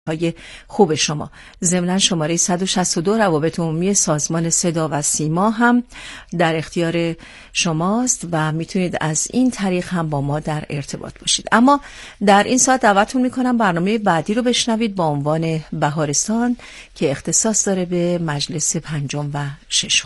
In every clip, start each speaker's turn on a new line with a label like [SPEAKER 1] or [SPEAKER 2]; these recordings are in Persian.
[SPEAKER 1] های خوب شما. ضمناً شماره 162 روابط عمومی سازمان صدا و سیما هم در اختیار شماست و میتونید از این طریق هم با ما در ارتباط باشید. اما در این ساعت دعوتتون میکنم برنامه بعدی رو بشنوید با عنوان بهارستان که اختصاص داره به مجلس پنجم و ششم.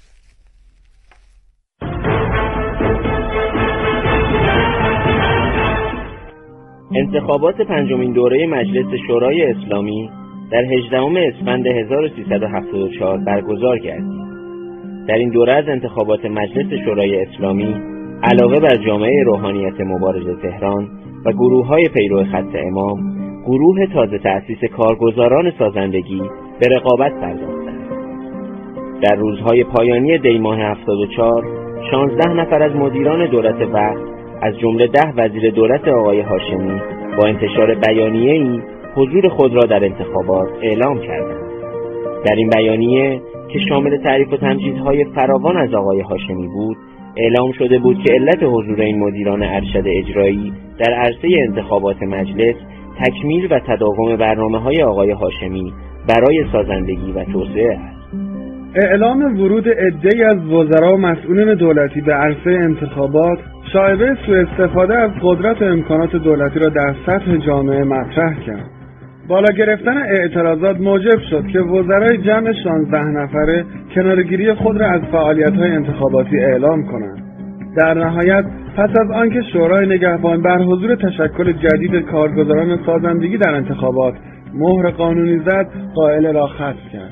[SPEAKER 2] انتخابات پنجمین دوره مجلس شورای اسلامی در 18 اسفند 1374 برگزار گردید. در این دوره از انتخابات مجلس شورای اسلامی علاوه بر جامعه روحانیت مبارز تهران و گروه‌های پیرو خط امام، گروه تازه تأسیس کارگزاران سازندگی به رقابت پرداختند. در روزهای پایانی دی ماه 74 16 نفر از مدیران دولت وقت از جمله 10 وزیر دولت آقای هاشمی با انتشار بیانیه‌ای حضور خود را در انتخابات اعلام کردند. در این بیانیه که شامل تعریف و تمجیدهای فراوان از آقای هاشمی بود، اعلام شده بود که علت حضور این مدیران ارشد اجرایی در عرصه انتخابات مجلس تکمیل و تداوم برنامه‌های آقای هاشمی برای سازندگی و توسعه است.
[SPEAKER 3] اعلام ورود عده‌ای از وزرا و مسئولین دولتی به عرصه انتخابات شایبه سوء استفاده از قدرت و امکانات دولتی را در سطح جامعه مطرح کرد. بالا گرفتن اعتراضات موجب شد که وزرای جمع 16 نفره کناره‌گیری خود را از فعالیت‌های انتخاباتی اعلام کنند. در نهایت پس از آنکه شورای نگهبان بر حضور تشکل جدید کارگزاران سازندگی در انتخابات مهر قانونی زد، قائل را خصم کرد.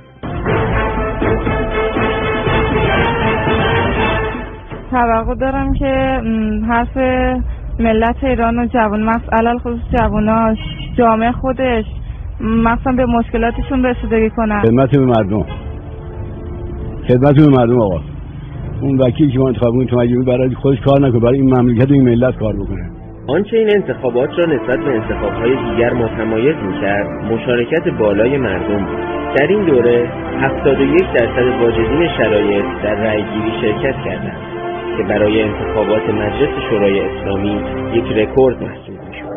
[SPEAKER 4] توقع دارم که حرف ملت ایران و جوان، مسئله خصوص جواناش، جامعه خودش مثلا به مشکلاتشون رسیدگی کنن.
[SPEAKER 5] خدمت به مردم آقا. اون وکیل که ما انتخاب کنیم تو مجموعه برای خودش کار نکنه، برای این مملکت و این ملت کار بکنه.
[SPEAKER 2] آنچه این انتخابات را نسبت به انتخاب‌های دیگر متمایز می‌کرد، مشارکت بالای مردم بود. در این دوره 71% واجدین شرایط در رأی‌گیری شرکت کردند که برای انتخابات مجلس شورای اسلامی یک رکورد محسوب می‌شد.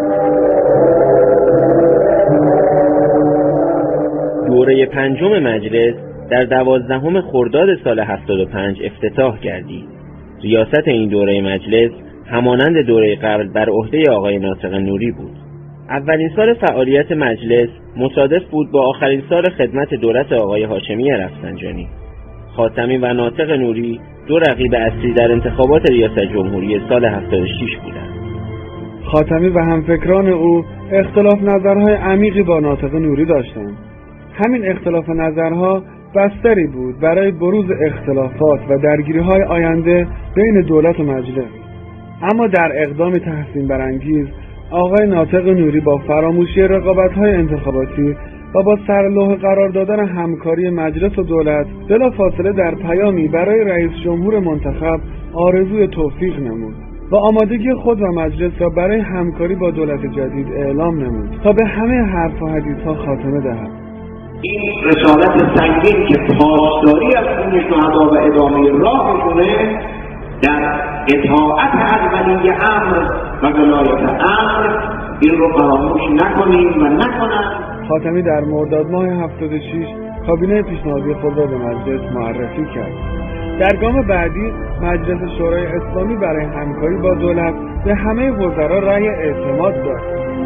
[SPEAKER 2] دوره پنجم مجلس در 12 خرداد سال 75 افتتاح گردید. ریاست این دوره مجلس همانند دوره قبل بر عهده آقای ناطق نوری بود. اولین سال فعالیت مجلس مصادف بود با آخرین سال خدمت دولت آقای هاشمی رفسنجانی. خاتمی و ناطق نوری دو رقیب اصلی در انتخابات ریاست جمهوری سال 76 بودند.
[SPEAKER 3] خاتمی و همفکران او اختلاف نظرهای عمیقی با ناطق نوری داشتند. همین اختلاف نظرها بستری بود برای بروز اختلافات و درگیری‌های آینده بین دولت و مجلس. اما در اقدام تحسین برانگیز، آقای ناطق نوری با فراموشی رقابت‌های انتخاباتی و با سرلوح قرار دادن همکاری مجلس و دولت، بلافاصله در پیامی برای رئیس جمهور منتخب آرزوی توفیق نمود و آمادگی خود و مجلس را برای همکاری با دولت جدید اعلام نمود تا به همه حرف و حدیث‌ها خاتمه دهد.
[SPEAKER 6] این رسالت سنگین که پاسداری از خون شهدا و ادامه راه می‌کنه، در اطاعت از ولی امر و ولایت امر این رو فراموش نکنیم و نکنند.
[SPEAKER 3] خاتمی در مرداد ماه 76 کابینه پیشنهادی خود را به مجلس معرفی کرد. در گام بعدی مجلس شورای اسلامی برای همکاری با دولت به همه وزرا رأی اعتماد داد.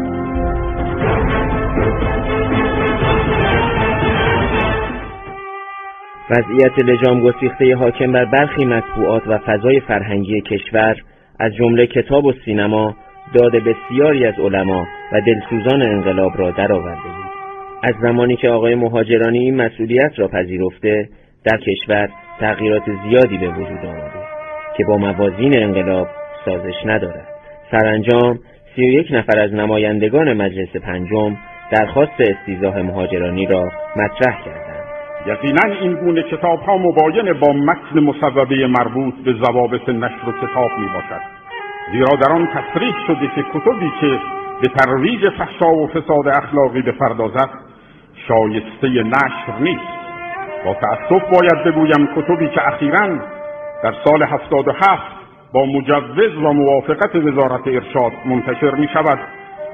[SPEAKER 2] وضعیت لجام گسیخته حاکم بر برخی مطبوعات و فضای فرهنگی کشور از جمله کتاب و سینما داد بسیاری از علما و دلسوزان انقلاب را درآورده بود. از زمانی که آقای مهاجرانی این مسئولیت را پذیرفته، در کشور تغییرات زیادی به وجود آمده که با موازین انقلاب سازش ندارد. سرانجام 31 نفر از نمایندگان مجلس پنجم درخواست استیضاح مهاجرانی را مطرح کردند.
[SPEAKER 7] یقینا این گونه کتاب‌ها مباین با متن مصوبه مربوط به ضوابط نشر و کتاب میباشد، زیرا در آن تصریح شده که کتبی که به ترویج فحشا و فساد اخلاقی بپردازد شایسته نشر نیست. با تأسف باید بگویم کتبی که اخیراً در سال 77 با مجوز و موافقت وزارت ارشاد منتشر می شود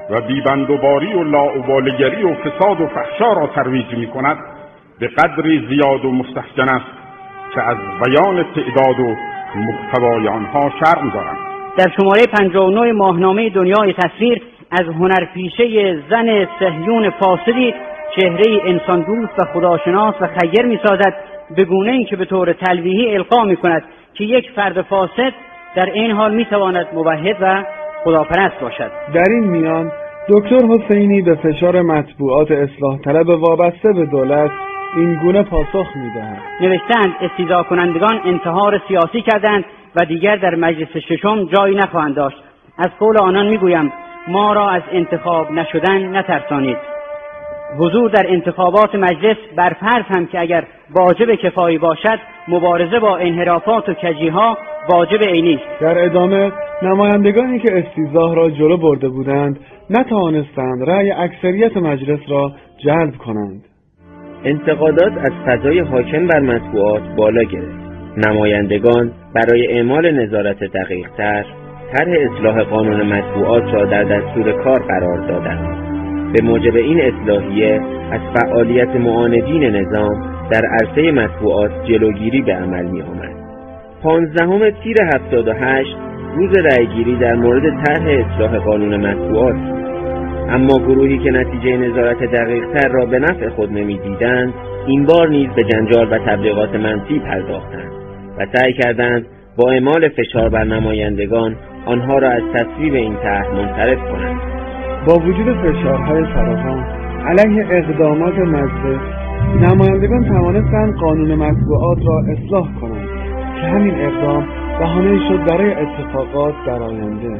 [SPEAKER 7] و بیبندوباری و لاابالیگری و فساد و فحشا را ترویج می‌کند به قدری زیاد و مستحکم است که از بیان تعداد و محتوای آنها شرم دارم.
[SPEAKER 8] در شماره 59 ماهنامه دنیای تصویر از هنرپیشه زن صهیون فاسدی چهره انسان دوست و خداشناس و خیر می‌سازد، به گونه‌ای که به طور تلویحی القا می‌کند که یک فرد فاسد در این حال می‌تواند موحد و خداپرست باشد.
[SPEAKER 3] در این میان دکتر حسینی به فشار مطبوعات اصلاح طلب وابسته به دولت این گونه پاسخ می‌دهد.
[SPEAKER 8] نوشتند استیضاح کنندگان انتحار سیاسی کردند و دیگر در مجلس ششم جایی نخواهند داشت. از قول آنان میگویم ما را از انتخاب نشدن نترسانید. حضور در انتخابات مجلس بر فرض هم که اگر واجب کفایی باشد، مبارزه با انحرافات و کجیها واجب عینی است.
[SPEAKER 3] در ادامه نمایندگانی که استیضاح را جلو برده بودند نتوانستند رأی اکثریت مجلس را جلب کنند.
[SPEAKER 2] انتقادات از فضای حاکم بر مطبوعات بالا گرفت. نمایندگان برای اعمال نظارت دقیق‌تر طرح اصلاح قانون مطبوعات را در دستور کار قرار دادند. به موجب این اصلاحیه از فعالیت معاندین نظام در عرصه مطبوعات جلوگیری به عمل می آمد. 15 تیر 78 روز رأیگیری در مورد طرح اصلاح قانون مطبوعات، اما گروهی که نتیجه نظارت دقیق‌تر را به نفع خود نمی‌دیدند این بار نیز به جنجال و تبلیغات منفی پرداختند و سعی کردند با اعمال فشار بر نمایندگان آنها را از تصویب این طرح منصرف کنند.
[SPEAKER 3] با وجود فشارهای فراوان علیه اقدامات مجلس، نمایندگان توانستند قانون مطبوعات را اصلاح کنند که همین اقدام بهانه‌ای شد برای اتفاقات در آینده.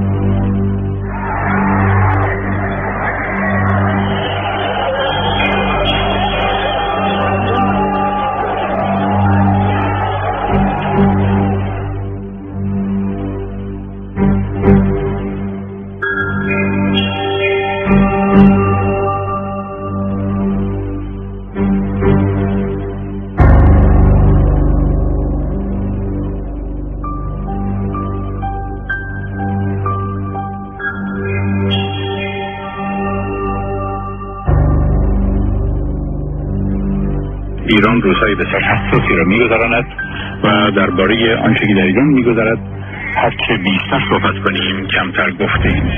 [SPEAKER 9] ایران روزهای بسیار حساسی را می‌گذراند و درباره آنچه که در ایران می‌گذرد هرچه بیشتر صحبت کنیم کمتر گفتیم.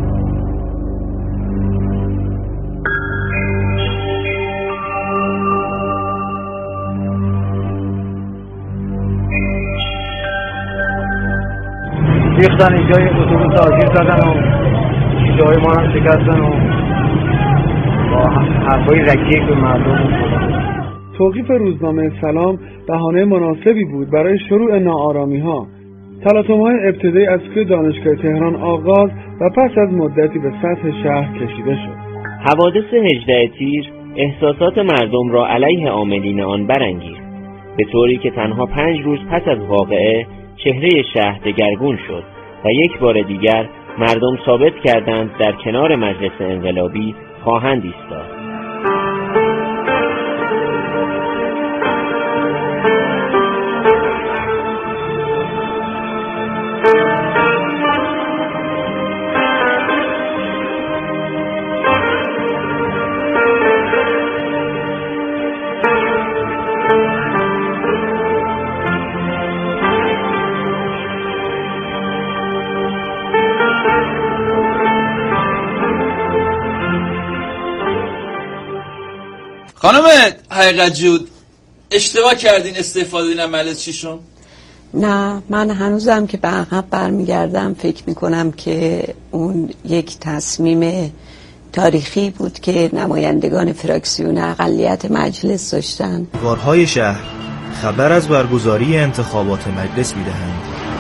[SPEAKER 10] ریختن اینجای اتوبوس آتش زدن و جای ما هم شکستن و با حرفای رکیک به مردم.
[SPEAKER 3] توقیف روزنامه سلام بهانه مناسبی بود برای شروع ناآرامی‌ها. تلاطم‌های ابتدایی از سوی دانشگاه تهران آغاز و پس از مدتی به سطح شهر کشیده شد.
[SPEAKER 2] حوادث 18 تیر احساسات مردم را علیه عاملین آن برانگیخت، به طوری که تنها 5 روز پس از واقعه چهره شهر دگرگون شد و یک بار دیگر مردم ثابت کردند در کنار مجلس انقلابی خواهند ایستاد.
[SPEAKER 11] خانم حقیقت جود، اشتباه کردین استفاده این عمل چیشون؟
[SPEAKER 12] نه، من هنوزم که به عقب برمیگردم فکر میکنم که اون یک تصمیم تاریخی بود که نمایندگان فراکسیون اقلیت مجلس داشتن.
[SPEAKER 13] کارهای شهر خبر از برگزاری انتخابات مجلس میدهند.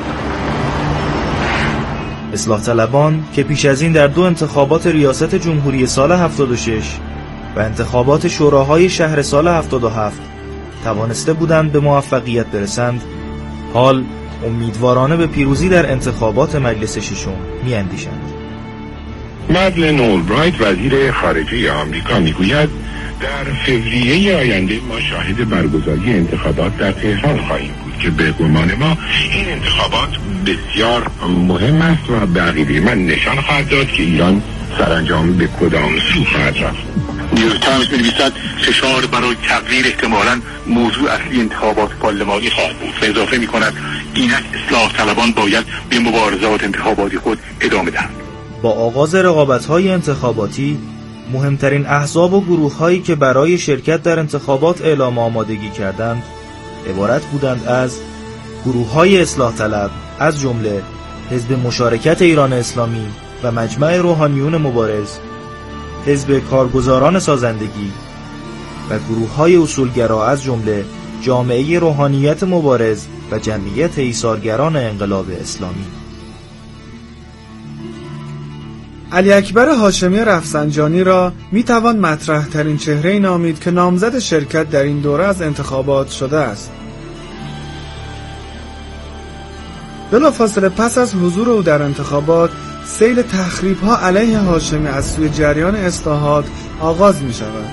[SPEAKER 13] اصلاح طلبان که پیش از این در 2 انتخابات ریاست جمهوری سال 76 و انتخابات شوراهای شهر سال 77 توانسته بودند به موفقیت برسند، حال امیدوارانه به پیروزی در انتخابات مجلس ششم می‌اندیشند.
[SPEAKER 9] مدلن اولبرایت وزیر خارجه آمریکا میگوید در فوریه آینده ما شاهد برگزاری انتخابات در تهران خواهیم بود که به گمان ما این انتخابات بسیار مهم است و به عقیده من نشان خواهد داد که ایران سرانجام به کدام سو خواهد رفت. نیویورک تایمز می‌نویسد فشار برای تغییر احتمالاً موضوع اصلی انتخابات پارلمانی خواهد بود و اضافه می‌کند اینک اصلاح طلبان باید به مبارزات انتخاباتی خود ادامه دهند.
[SPEAKER 13] با آغاز رقابت‌های انتخاباتی مهمترین احزاب و گروه‌هایی که برای شرکت در انتخابات اعلام آمادگی کردند عبارت بودند از گروه‌های اصلاح طلب از جمله حزب مشارکت ایران اسلامی و مجمع روحانیون مبارز، حزب کارگزاران سازندگی و گروه‌های اصولگرا از جمله جامعه روحانیت مبارز و جمعیت ایثارگران انقلاب اسلامی.
[SPEAKER 3] علی اکبر هاشمی رفسنجانی را میتوان مطرح ترین چهره نامید که نامزد شرکت در این دوره از انتخابات شده است. بلافاصله پس از حضور او در انتخابات، سیل تخریب‌ها علیه هاشمی از سوی جریان اصلاحات آغاز می شود.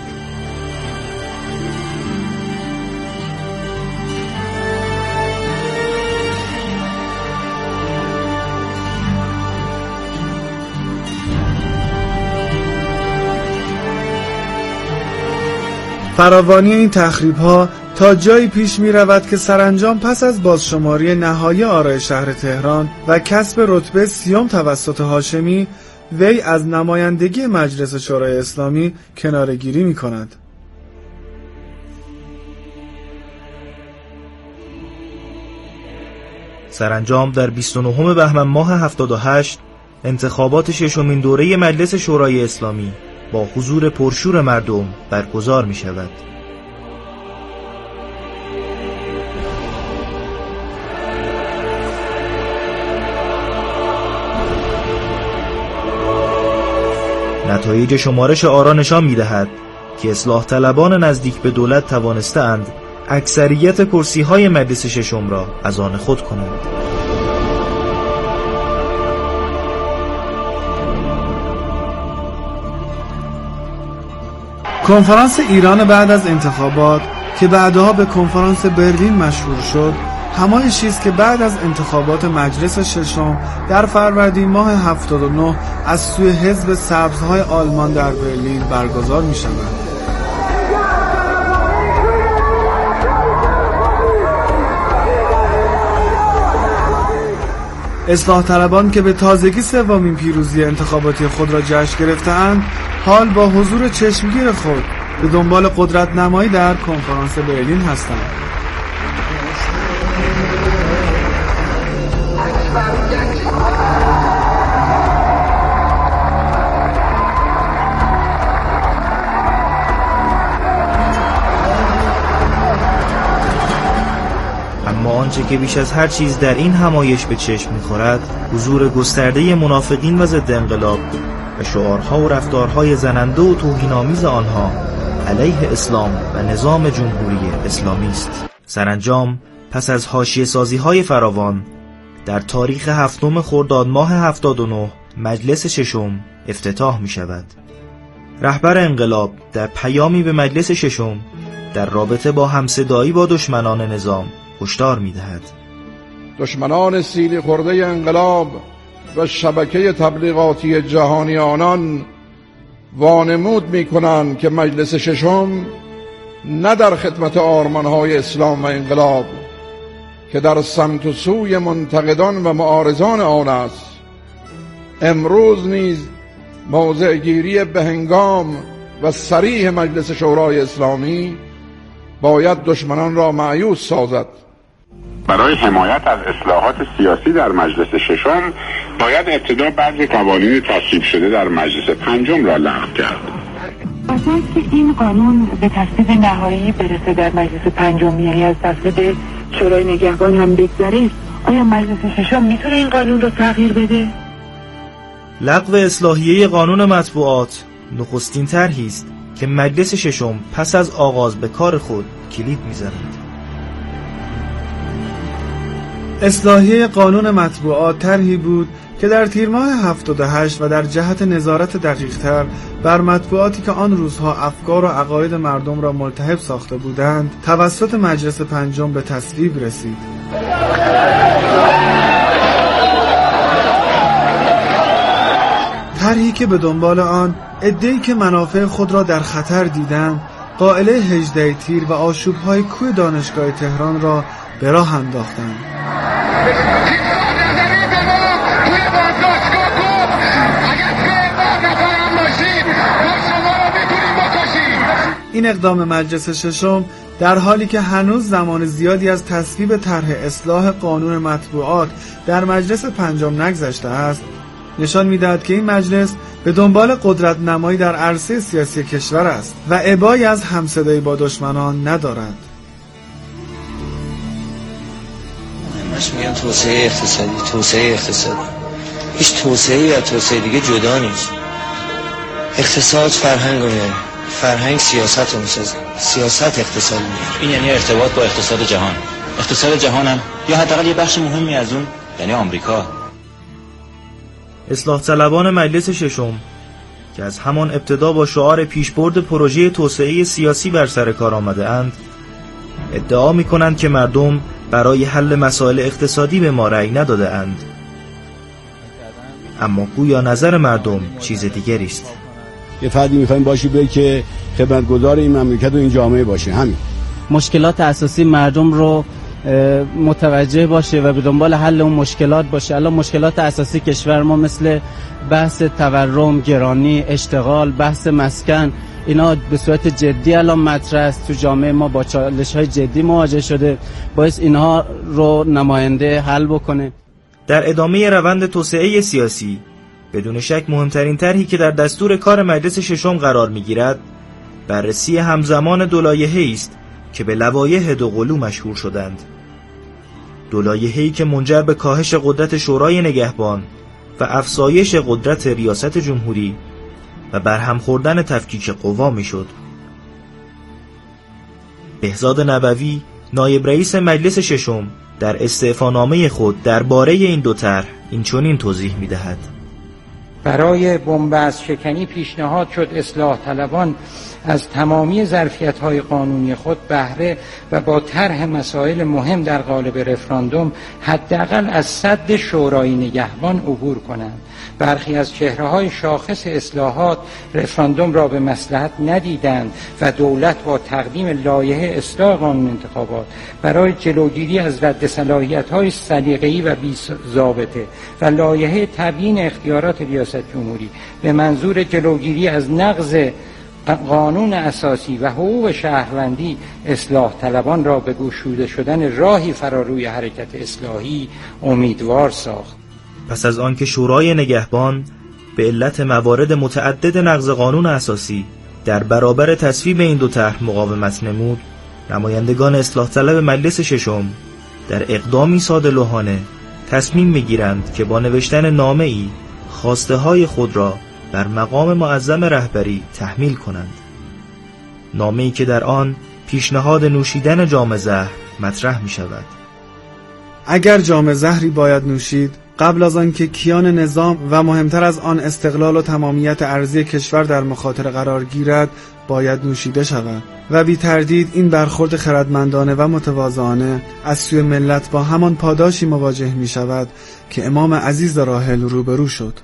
[SPEAKER 3] فراوانی این تخریب‌ها تا جایی پیش می رود که سرانجام پس از بازشماری نهایی آرای شهر تهران و کسب رتبه 30 توسط هاشمی، وی از نمایندگی مجلس شورای اسلامی کناره‌گیری می کند.
[SPEAKER 13] سرانجام در 29 بهمن ماه 78 انتخابات ششمین دوره مجلس شورای اسلامی با حضور پرشور مردم برگزار می شود. نتایج شمارش آرا نشان می دهد که اصلاح طلبان نزدیک به دولت توانستند اکثریت کرسی های مجلس ششم را از آن خود کنند.
[SPEAKER 3] کنفرانس ایران بعد از انتخابات که بعدها به کنفرانس برلین مشهور شد، همایشی است که بعد از انتخابات مجلس ششم در فروردین ماه 79 از سوی حزب سبزهای آلمان در برلین برگزار می شود. اصلاح طلبان که به تازگی سومین پیروزی انتخاباتی خود را جشن گرفته‌اند، حال با حضور چشمگیر خود به دنبال قدرت نمایی در کنفرانس برلین هستند.
[SPEAKER 13] اما آنچه که بیش از هر چیز در این همایش به چشم می‌خورد، حضور گسترده منافقین و ضد انقلاب و شعارها و رفتارهای زننده و توهین‌آمیز آنها علیه اسلام و نظام جمهوری اسلامی است. سرانجام پس از حاشیه‌سازی‌های فراوان در تاریخ 7 خرداد ماه 79 مجلس ششم افتتاح می‌شود. رهبر انقلاب در پیامی به مجلس ششم در رابطه با همصدایی با دشمنان نظام هشدار می‌دهد.
[SPEAKER 14] دشمنان سیلی خورده انقلاب و شبکه تبلیغاتی جهانی آنان وانمود می‌کنند که مجلس ششم نه در خدمت آرمان‌های اسلام و انقلاب که در سمت و سوی منتقدان و معارضان آن است، امروز نیز موضع گیری به هنگام و صریح مجلس شورای اسلامی باید دشمنان را مایوس سازد.
[SPEAKER 9] برای حمایت از اصلاحات سیاسی در مجلس ششم باید ابتدا بعضی قوانین تصویب شده در مجلس پنجم را لغو کرد.
[SPEAKER 15] واسه که این قانون به تصویب نهایی برسه در مجلس پنجم، یعنی از تصویب شورای نگهبان هم بگذره، آیا مجلس ششم میتونه این قانون رو تغییر بده؟
[SPEAKER 13] لغو اصلاحیه قانون مطبوعات نخستین طرحی است که مجلس ششم پس از آغاز به کار خود کلید می‌زند.
[SPEAKER 3] اصلاحیه قانون مطبوعات طرحی بود که در تیر ماه 78 و در جهت نظارت دقیق‌تر بر مطبوعاتی که آن روزها افکار و عقاید مردم را ملتهب ساخته بودند توسط مجلس پنجم به تصویب رسید. طرحی که به دنبال آن عده‌ای که منافع خود را در خطر دیدند قائله 18 تیر و آشوب‌های کوه دانشگاه تهران را به راه انداختند. این اقدام مجلس ششم در حالی که هنوز زمان زیادی از تصویب طرح اصلاح قانون مطبوعات در مجلس پنجم نگذشته است، نشان می‌دهد که این مجلس به دنبال قدرت نمایی در عرصه سیاسی کشور است و ابایی از همصدایی با دشمنان ندارد.
[SPEAKER 16] همش میگن توسعه اقتصادی. هیچ توسعه یا توسعه دیگه جدا نیست. اقتصاد فرهنگ رو میاره، فرهنگ سیاست رو میسازه، سیاست اقتصاد میاره.
[SPEAKER 17] این یعنی ارتباط با اقتصاد جهان. اقتصاد جهان هم یا حداقل یه بخش مهمی از اون یعنی آمریکا.
[SPEAKER 13] اصلاح طلبان مجلس ششم که از همان ابتدا با شعار پیشبرد پروژه توسعه سیاسی بر سر کار آمده اند، ادعا می کنند که مردم برای حل مسائل اقتصادی به ما رأی نداده اند، اما گویا نظر مردم چیز دیگری است.
[SPEAKER 5] یه فردی میخوایم باشی به که خدمتگزار این مملکت و این جامعه باشه. همین
[SPEAKER 18] مشکلات اساسی مردم رو متوجه باشه و به دنبال حل اون مشکلات باشه. الان مشکلات اساسی کشور ما مثل بحث تورم، گرانی، اشتغال، بحث مسکن، اینا به صورت جدی الان مطرح است. تو جامعه ما با چالش‌های جدی مواجه شده، باعث اینها رو نماینده حل بکنه.
[SPEAKER 13] در ادامه روند توسعه سیاسی بدون شک مهمترین طرحی که در دستور کار مجلس ششم قرار می‌گیرد بررسی همزمان دو لایحه‌ای است که به لوایح دوقلو مشهور شدند. دو لایحه‌ای که منجر به کاهش قدرت شورای نگهبان و افزایش قدرت ریاست جمهوری و برهم خوردن تفکیک قوا میشد. بهزاد نبوی نایب رئیس مجلس ششم در استعفانامه خود درباره این دو طرح این چنین توضیح می‌دهد:
[SPEAKER 19] برای بن‌بست شکنی پیشنهاد شد اصلاح طلبان از تمامی ظرفیت‌های قانونی خود بهره و با طرح مسائل مهم در قالب رفراندوم حداقل از سد شورای نگهبان عبور کنند. برخی از چهره‌های شاخص اصلاحات رفراندوم را به مصلحت ندیدند و دولت با تقدیم لایحه اصلاح قانون انتخابات برای جلوگیری از رد صلاحیت‌های سلیقه‌ای و بی‌ضابطه و لایحه تبیین اختیارات ریاست جمهوری به منظور جلوگیری از نقض قانون اساسی و حقوق شهروندی اصلاح طلبان را به گشوده شدن راهی فراروی حرکت اصلاحی امیدوار ساخت.
[SPEAKER 13] پس از آنکه شورای نگهبان به علت موارد متعدد نقض قانون اساسی در برابر تصویب این دو طرح مقاومت نمود، نمایندگان اصلاح طلب مجلس ششم در اقدامی ساده‌لوحانه تصمیم می‌گیرند که با نوشتن نامه‌ای خواسته‌های خود را بر مقام معظم رهبری تحمیل کنند. نامه‌ای که در آن پیشنهاد نوشیدن جام زهر مطرح می‌شود.
[SPEAKER 3] اگر جام زهری باید نوشید، قبل از آن که کیان نظام و مهمتر از آن استقلال و تمامیت ارضی کشور در مخاطره قرار گیرد، باید نوشیده شود و بی تردید این برخورد خردمندانه و متواضعانه از سوی ملت با همان پاداشی مواجه می شود که امام عزیز راحل روبرو شد.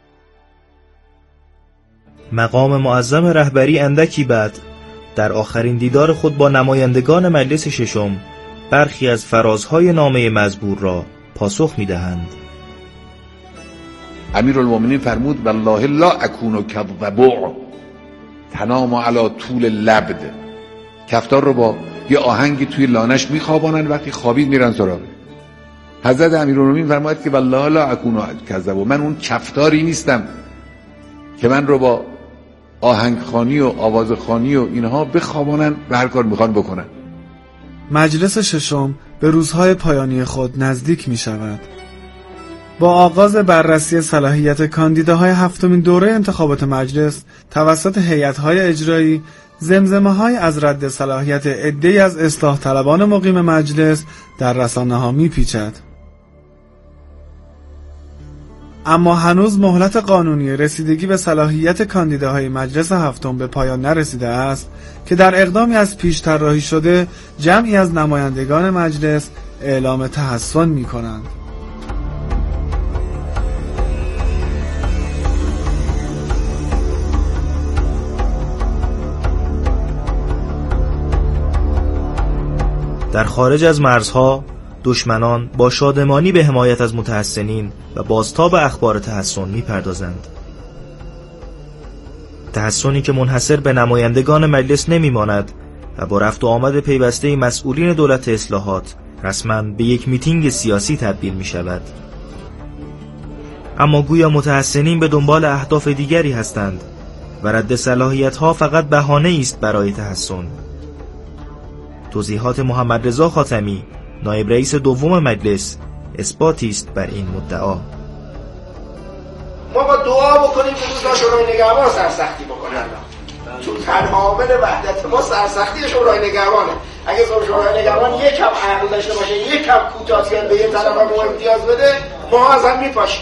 [SPEAKER 13] مقام معظم رهبری اندکی بعد در آخرین دیدار خود با نمایندگان مجلس ششم برخی از فرازهای نامه مزبور را پاسخ می دهند.
[SPEAKER 14] امیرالمومنین فرمود والله لا اکون کذبع تنام علی طول لبد. کفتار رو با یه آهنگی توی لانش میخوابانن، وقتی خوابید میرن سراغ. حضرت امیرالمومنین فرمود که والله لا اکون کذبع، من اون کفتاری نیستم که من رو با آهنگخوانی و آوازخوانی و اینها بخوابانن و هر کار میخوان بکنن.
[SPEAKER 3] مجلس ششم به روزهای پایانی خود نزدیک می شود. با آغاز بررسی صلاحیت کاندیداهای هفتمین دوره انتخابات مجلس توسط هیئت‌های اجرایی، زمزمه‌های از رد صلاحیت عده‌ای از اصلاح طلبان مقیم مجلس در رسانه‌ها می‌پیچد. اما هنوز مهلت قانونی رسیدگی به صلاحیت کاندیداهای مجلس هفتم به پایان نرسیده است که در اقدامی از پیش طراحی شده جمعی از نمایندگان مجلس اعلام تحسن می‌کنند.
[SPEAKER 13] در خارج از مرزها دشمنان با شادمانی به حمایت از متحسنین و بازتاب اخبار تحسن می‌پردازند. تحسنی که منحصر به نمایندگان مجلس نمی‌ماند و با رفت و آمد پیوسته مسئولین دولت اصلاحات رسما به یک میتینگ سیاسی تبدیل می‌شود. اما گویا متحسنین به دنبال اهداف دیگری هستند و رد صلاحیت‌ها فقط بهانه‌ای است برای تحسن. توضیحات محمد رضا خاتمی، نایب رئیس دوم مجلس، اثباتی است بر این مدعا.
[SPEAKER 6] ما با دعا بکنیم که روزا شورای نگهبان سرسختی بکنن. چون تنها عامل وحدت ما سرسختی شورای نگهبانه. اگه شورای نگهبان یک کم عقل داشته باشه، یک کم کوتاه‌بینی به یه طرف ما امتیاز بده، ما از هم میپاشیم.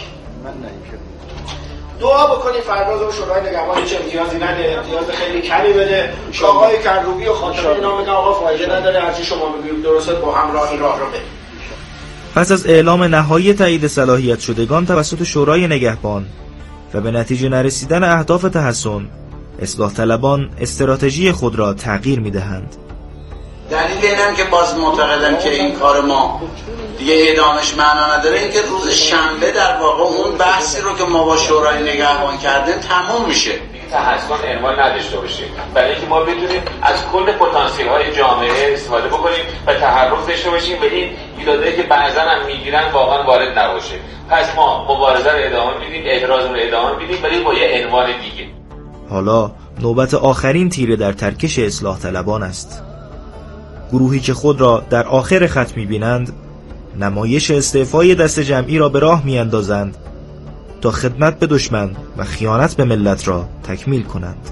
[SPEAKER 6] دعا بکنید فردا شورای نگهبان چه امتیازی نده، امتیاز خیلی کمی بده. آقای کروبی و خاتمی اینا میگن آقا فایده نداره، هرچی شما میگید درسته، با همراهی راه رو بریم.
[SPEAKER 13] پس از اعلام نهایی تایید صلاحیت شدگان توسط شورای نگهبان و به نتیجه نرسیدن اهداف تحسن، اصلاح طلبان استراتژی خود را تغییر می‌دهند.
[SPEAKER 20] دلیل اینم که باز معتقدم که این کار ما دیگه ادامش معنا نداره، این که روز شنبه در واقع اون بحثی رو که ما با شورای نگهبان کردیم تموم میشه.
[SPEAKER 21] تحسن عنوان نداشته باشیم، برای اینکه ما بتونیم از کل پتانسیل های جامعه استفاده بکنیم و تحرک داشته باشیم و این ایرادایی که بعضا هم میگیرن واقعا وارد نباشه. پس ما مبارزه رو ادامه میدیم، اعتراض رو ادامه میدیم، ولی با یه عنوان دیگه.
[SPEAKER 13] حالا نوبت آخرین تیره در ترکش اصلاح طلبان است. گروهی که خود را در آخر خط می‌بینند، نمایش استعفای دست جمعی را به راه می‌اندازند تا خدمت به دشمن و خیانت به ملت را تکمیل کنند.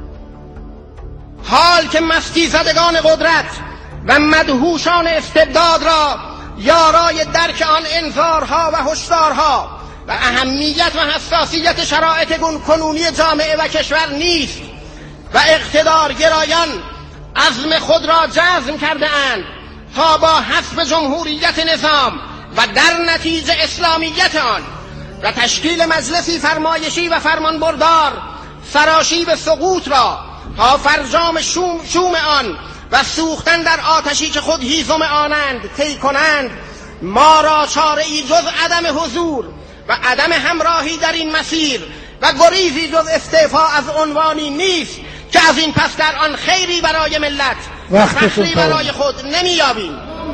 [SPEAKER 22] حال که مستی زدگان قدرت و مدهوشان استبداد را یارای درک آن انذارها و هشدارها و اهمیت و حساسیت شرایط کنونی جامعه و کشور نیست و اقتدارگرایان عزم خود را جزم کرده اند تا با حذف جمهوریت نظام و در نتیجه اسلامیت آن و تشکیل مجلسی فرمایشی و فرمانبردار سراشیب سقوط را تا فرجام شوم آن و سوختن در آتشی که خود هیزم آنند طی کنند، ما را چاره ای جز عدم حضور و عدم همراهی در این مسیر و گریزی جز استعفا از عنوانی نیست که از این پس در آن خیری برای ملت و فخری برای خود نمیابیم.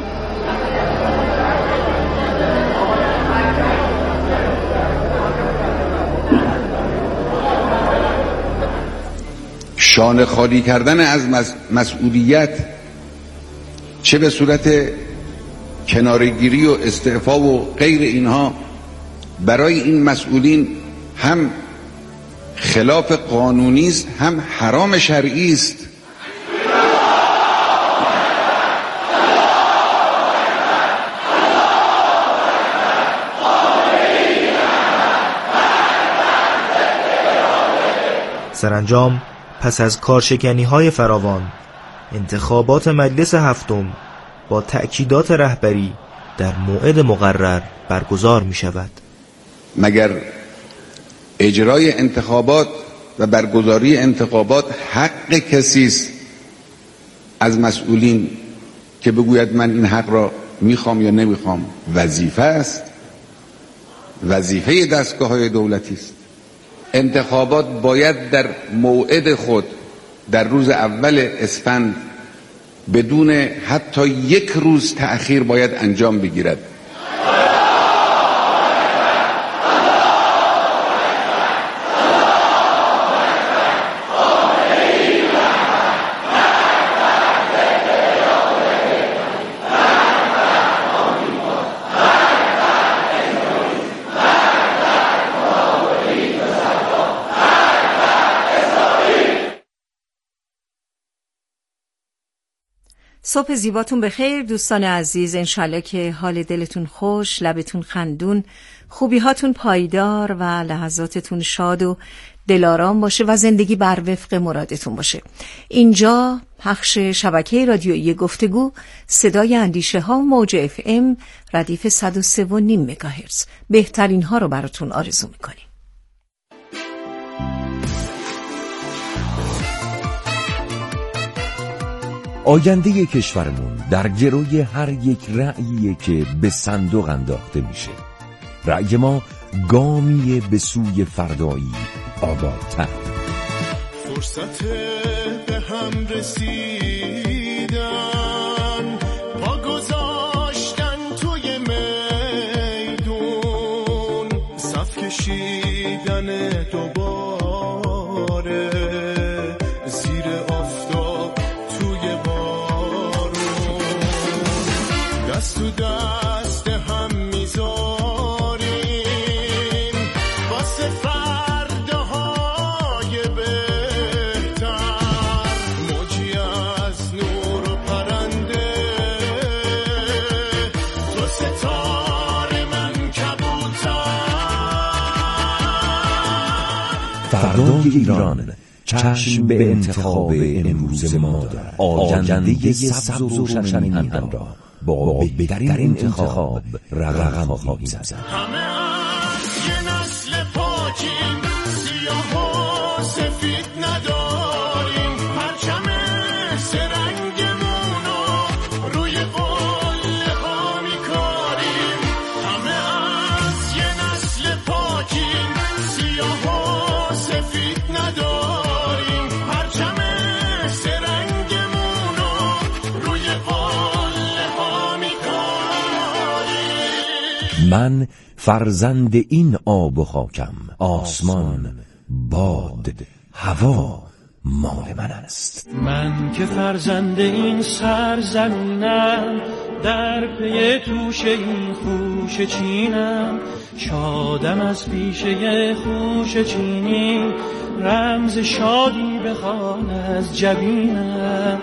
[SPEAKER 14] شانه خالی کردن از مسئولیت، چه به صورت کنارگیری و استعفا و غیر اینها، برای این مسئولین هم خلاف قانونی است، هم حرام شرعی است.
[SPEAKER 13] سرانجام پس از کارشکنی‌های فراوان، انتخابات مجلس هفتم با تأکیدات رهبری در موعد مقرر برگزار می شود.
[SPEAKER 14] مگر اجرای انتخابات و برگزاری انتخابات حق کسی است از مسئولین که بگوید من این حق را میخوام یا نمیخوام؟ وظیفه است، وظیفه دستگاه‌های دولتی است. انتخابات باید در موعد خود در روز اول اسفند بدون حتی یک روز تأخیر باید انجام بگیرد.
[SPEAKER 1] صبح زیباتون بخیر دوستان عزیز، انشالله که حال دلتون خوش، لبتون خندون، خوبی هاتون پایدار و لحظاتتون شاد و دلارام باشه و زندگی بر وفق مرادتون باشه. اینجا پخش شبکه رادیویی گفتگو، صدای اندیشه ها، موج FM ردیف 103.5 مگاهرتز. بهترین ها رو براتون آرزو میکنیم.
[SPEAKER 4] آینده کشورمون در گروی هر یک رأییه که به صندوق انداخته میشه. رأی ما گامیه به سوی فردایی آبادتر.
[SPEAKER 7] فرصت به هم رسیدن، پا گذاشتن توی میدون، صف کشیدن دوباره زیر آفتاب توی بارون، دست تو دست هم میذاریم واسه فرداهای بهتر، موجی از نور و پرنده تو ستاره من کبوتر.
[SPEAKER 4] فردای ایران چشم به انتخاب امروز ما دارد. آینده سبز و روشن میهن را با بهترین انتخاب رقم خواهیم زد.
[SPEAKER 7] همه از یه نسل پاکیم، سیاه و سفید نداریم، پرچم سرنگمونو روی قله ها میکاریم. همه از یه نسل پاکیم، سیاه و سفید نداریم، پرچم سرنگمونو روی قله ها میکاریم.
[SPEAKER 4] من فرزند این آب و خاکم، آسمان، باد، هوا مال من است.
[SPEAKER 7] من که فرزند این سرزمینم، در پی توش این خوش چینم، شادم از پیشه خوش چینی، رمز شادی بخوان از جبینم.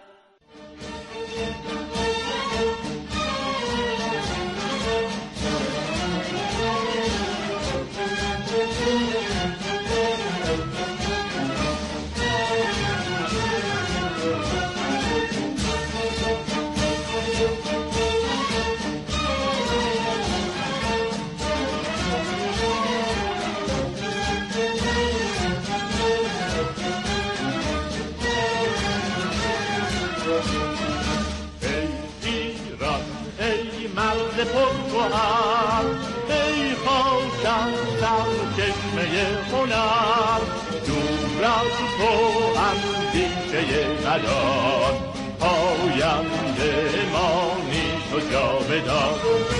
[SPEAKER 7] ای خاکم سرچشمه هنر، دور از تو اندیشه ندار، آینده ما نیست و جاودان.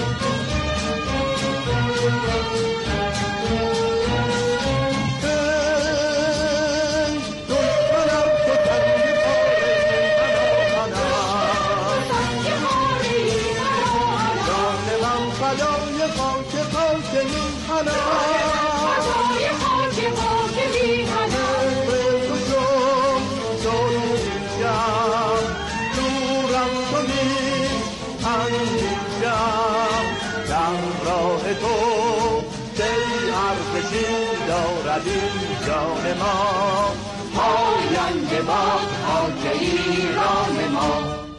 [SPEAKER 7] جان ما آینده ما خاک ایران ما.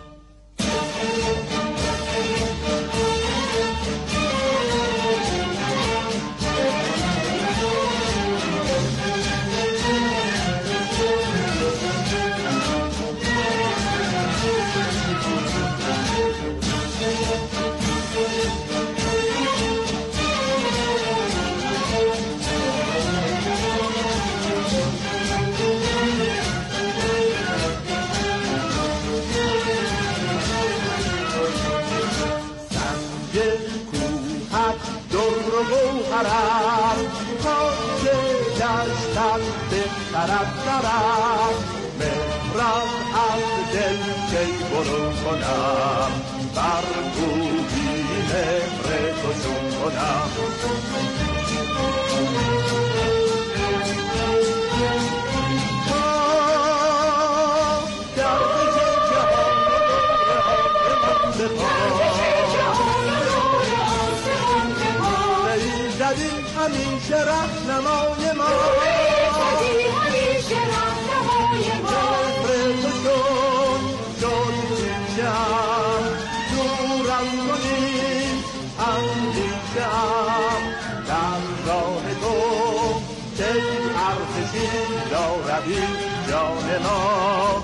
[SPEAKER 7] مهرم از دل کی برون کنم، بر بودی مهر تو چون کنم. در بجه جهان زدیم همیشه رهنمای ما، در راه تو کی ارزشی دارد این جان ما.